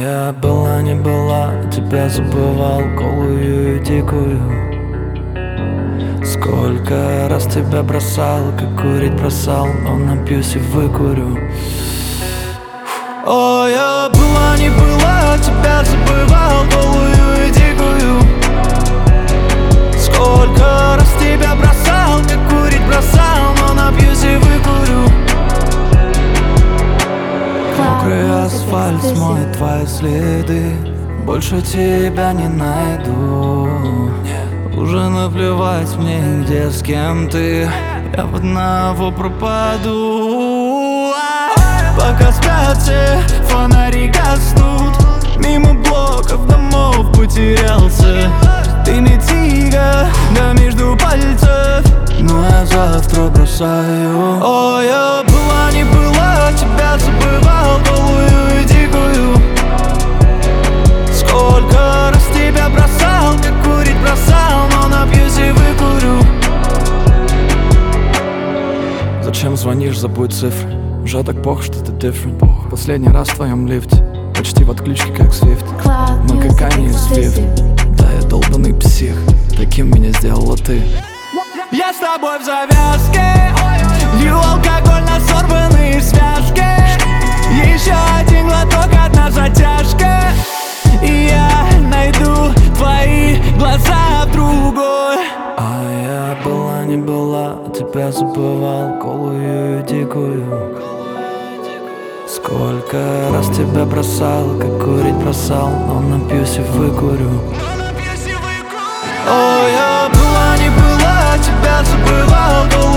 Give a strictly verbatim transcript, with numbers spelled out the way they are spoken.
я была не была, тебя забывал, голую и дикую. Сколько раз тебя бросал, как курить бросал, но напьюсь и выкурю. О, я была не была, тебя забывал, голую и дикую. Сколько раз тебя бросал, как курить бросал, но напьюсь и выкурю. Мокрый асфальт смоет твои следы, больше тебя не найду. Уже наплевать мне, где с кем ты, я в одного пропаду. Пока спят все, фонари гаснут, мимо блоков домов потерялся. Ты не тига, да между пальцев, но я завтра бросаю. О, я была не была, тебя забывал, голую и дикую. Сколько раз тебя бросал, как курить бросал, но напьюсь и выкурю. Зачем звонишь, забудь цифры, уже так плохо, что ты different. Последний раз в твоем лифте, почти в отключке, как Свифт. Мы как Кани и Свифт, да я долбаный псих, таким меня сделала ты. Я с тобой в завязке, лью алкоголь на сорванные связки. Еще один глоток, одна затяжка, и я найду твои глаза в другой. А я была не была, тебя забывал, голую и дикую. Сколько раз тебя бросал, как курить бросал, но напьюсь и выкурю. О, я была не была, тебя забывал, голую